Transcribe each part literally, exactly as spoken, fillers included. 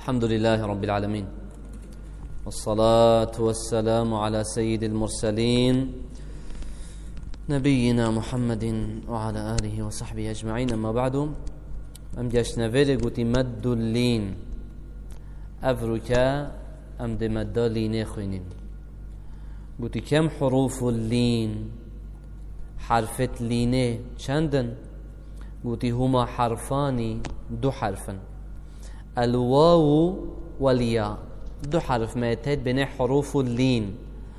الحمد لله رب العالمين والصلاة والسلام على سيد المرسلين نبينا محمد وعلى آله وصحبه أجمعين. أما بعد أم جشنا فيري قوتي مد اللين أفركا أم دي مد اللين خوينين قوتي كم حروف اللين حرفت لينه چندن؟ قوتي هما حرفاني دو حرفا الواو والياء دو حرف ما يتهد بين حروف اللين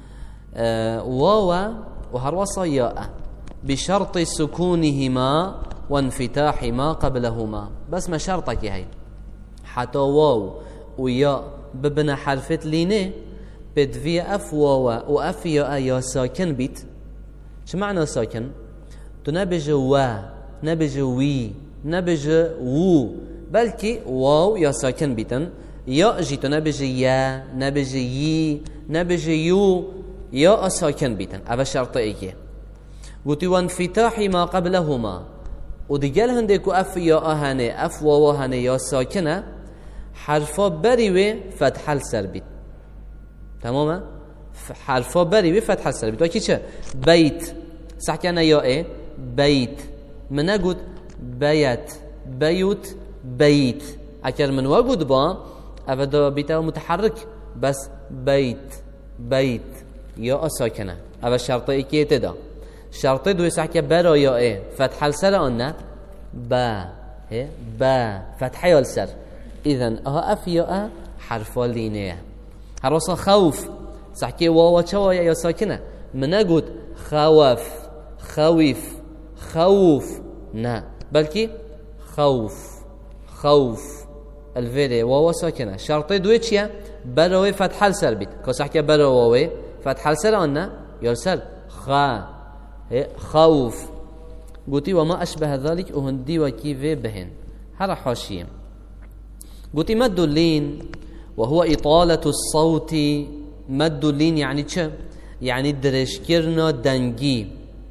آه واو وهروصا ياء بشرط سكونهما وانفتاح ما قبلهما. بس ما شرطك هاي حتى واو وياء ببنى حرفت لينه بدفي اف واو واف ياء يا ساكن بيت. شو معنى ساكن؟ تنبج وا نبج وي نبج وو بلكي واو يا ساكن بيتن يا جيت نبج يا نبج يي نبج يو يا ساكن بيتن. هذا شرط ايه. قلت وانفتاح ما قبلهما ودقال هندك اف يا هني اف واو هني يا ساكنه حرفا بريوه فتح السر بيت. تماما حرفا بريوه فتح السر بيت. وكي چه بيت صح كان يا ايه بيت من قلت بيت بيوت بيت اكر من وجود با ابدا بيتا متحرك بس بيت بيت يا ساكنه. هذا شرط ايه تدا. شرط دو صح كه برا يا ايه فتح السر ان با ايه با فتح السر. اذا اه اف يا حرف لينيه. هروصا خوف صح كه واو چوا يا ساكنه من قلت خوف خوف خوف نا بلكي خوف خوف الفيدي واو ساكنه. شرط دوي چيا بروي فتح السر بيت كسحكه بروي فتح السر ان يرسل خا خوف. قلتي وما اشبه ذلك وهندي وكيف بهن هر حاشيه. قلتي مد اللين وهو اطاله الصوت. مد اللين يعني چه؟ يعني درشكرنا دنگي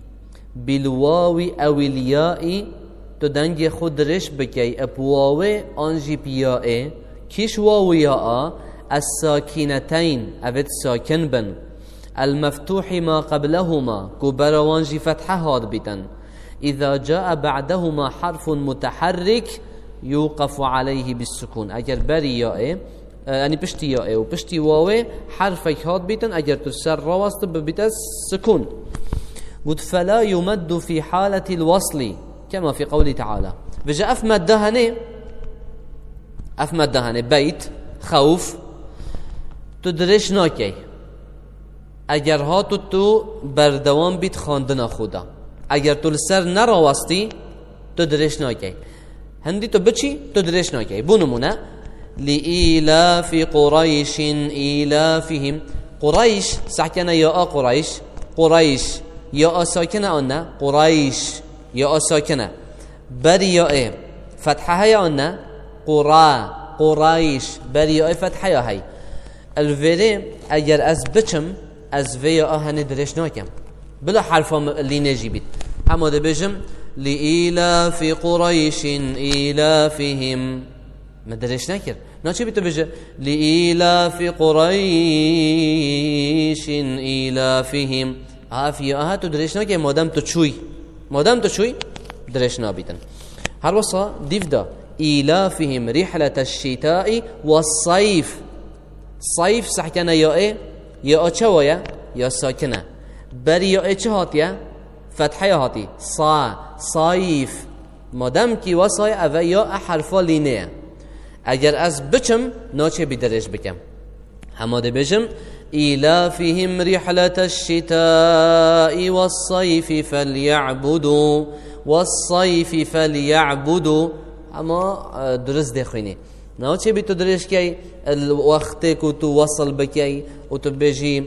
بالواو او الياء تو دنگ خود رش بکی ابواوه آنجی بیائه کش واو یاء الساكنتين افت ساكن بن المفتوح ما قبلهما كبروانجي فتحه هاد بيتن. اذا جاء بعدهما حرف متحرك يوقف عليه بالسكون. اگر بري ياء يعني بشتي ياء و بشتي واو حرفك هاد بيتن اگر تسر راست ببيت السكون. قلت فلا يمد في حالة الوصل كما في قوله تعالى. بجا اف مده هني اف مده هني بيت خوف تدرش ناكي اگر ها تو تو بردوام بیت خواندن خدا اگر تو لسر نراوستی تو درش ناکی هندی تو بچی تو درش ناکی. بونمونه لإيلاف قريش إيلافهم. قريش ساكنه يا قريش قريش يا ساكنه ان قريش يا ساكنه بري يا ايه فتحه يا ان قرا قريش بري يا فتحه يا هي الفيري اگر از بچم از وی آهن درش ناکم بلا حرف اللي نجي بيت. اما ده بجم لإيلاف قريش إيلافهم ما درش ناكر ناچه بيتو بجه لإيلاف قريش إيلافهم آفي آها تو درش ناكر مادام تو چوي مادام تو چوي درش نابيتن. هر وصا ديف دا إيلافهم رحلة الشتاء والصيف. صيف صح كان يا ايه يا چوايا يا ساكنه بري يا چه هاتيه فتحه هاتي صا صيف مادام كي وصاي او يا حرف لينه اگر از بچم ناچه بدرش بكم هماده بجم إيلافهم رحلة الشتاء والصيف فليعبدوا والصيف فليعبدوا. اما درست دخويني ناچه بي تو درش كي الوقت كو تو وصل بكي وتبجي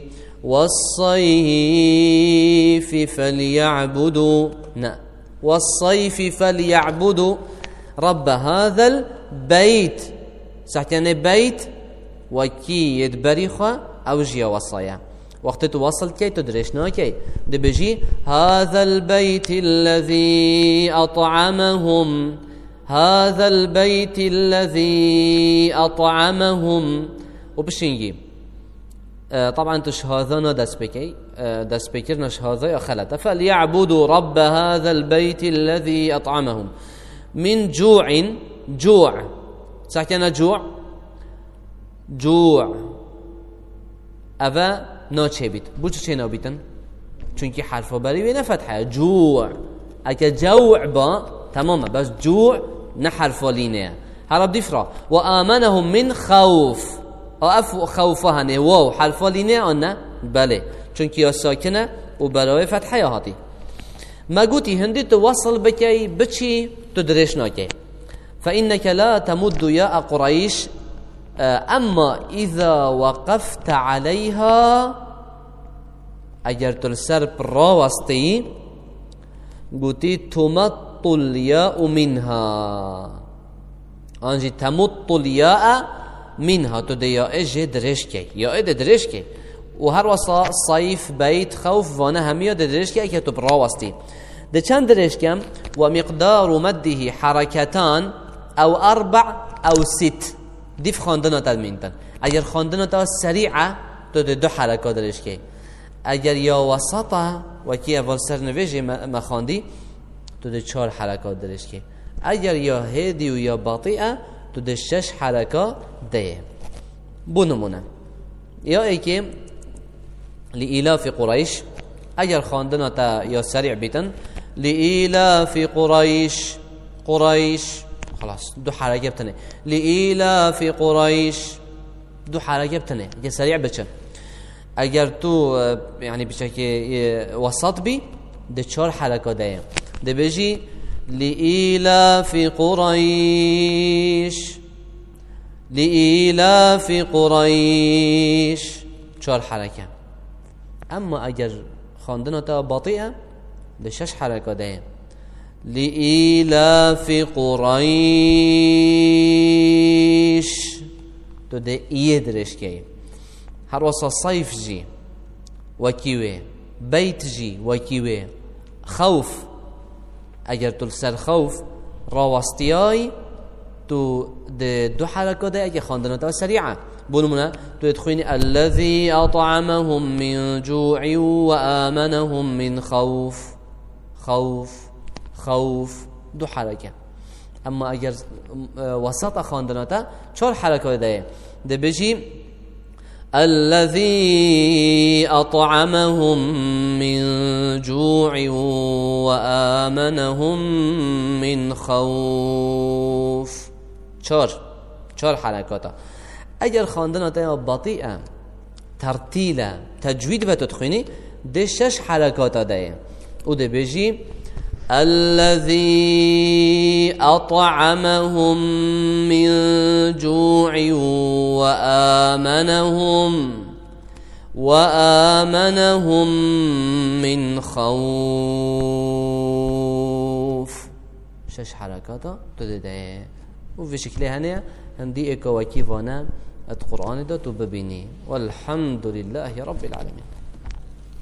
والصيف فليعبدوا نا والصيف فليعبدوا رب هذا البيت. ساعتين بيت وكي يدبريخوا او جيا وصايا وقت توصل كي تدرشنا كي دبجي هذا البيت الذي أطعمهم هذا البيت الذي أطعمهم وبشينجي طبعا تش هذا ندس بكي دس بكرنش هذا يا خلته فليعبدوا رب هذا البيت الذي أطعمهم من جوع جوع ساكن جوع جوع أبا ناچه بيت بوچه چه نابيتن چونكي حرف بري بينا فتحة جوع اكا جوع با تماما بس جوع نحرف لينه هرب دفرا وآمنهم من خوف اف خوفها نه واو حرف لينه آنه بله چونكي يا ساكنه وبراوي فتحة يا هاتي ما قوتي هندي توصل بكي بچي تدرش ناكي فإنك لا تمد يا قريش اما اذا وقفت عليها اگر تو سر را واسطی گوتی تمط الياء منها آنجی تمط الياء منها تو دیا اجه درش کی یا اده درش کی و هر واسا صيف بيت خوف وانا همیا درش کی که تو را واسطی ده چند درش کم و مقدار مده حرکتان او اربع او ست دیف خواندن تدمینتن اگر خواندن تا سریعه تو دو حرکات درش کی اگر یا وسطه و کی اول سرنویجی ما خواندی تو ده چهار حرکات درش کی اگر یا هدی و یا بطیئه تو ده شش حرکات ده بو نمونه یا ای که لإلاف قریش اگر خواندن تا یا سریع بیتن لإلاف قریش قریش خلاص دو حرکه بتنه لإلاف قریش دو حرکه بتنه اگه سریع بچن اگر تو يعني بشكل وسط بي ده چهار حركات ده ده بيجي لإلاف قريش لإلاف قريش چهار حركة اما اگر خواندن تا بطيئة ده شش حركات ده لإلاف قريش تو ده ايه درش كي هر وصا صيف جي وكيوه بيت جي وكيوه خوف اگر تو سر خوف راوستياي تو ده دو حركه ده اگر خواندن تا سريعه بونمونه تو ادخويني الذي اطعمهم من جوع وآمنهم من خوف خوف خوف دو حركه اما اگر وسط خواندن تا چهار حركه ده ده بيجي الذي أطعمهم من جوع وآمنهم من خوف چهار چهار حرکاتا اگر خواندن تا بطیئه ترتیله تجوید و تدخینی ده شش حرکاتا ده او ده بجی الذي أطعمهم من جوع وآمنهم وآمنهم من خوف شش حركات تدده وفي شكل هنا هندي اكو وكيفانا القرآن ده تببيني والحمد لله رب العالمين.